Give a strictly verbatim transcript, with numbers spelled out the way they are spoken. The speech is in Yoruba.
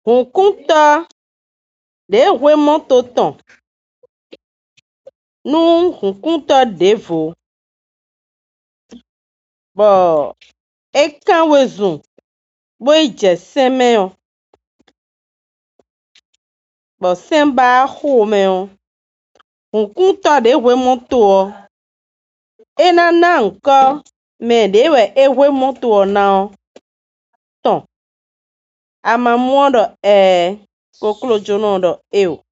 Hukunta de hwe moto ton nu hukunta devo bo ekan wezun bo ije semeo bo semba homeo hukunta de hwe moto ena na nko me de we ehwe moto na ton amamuodo e koklo jono do eu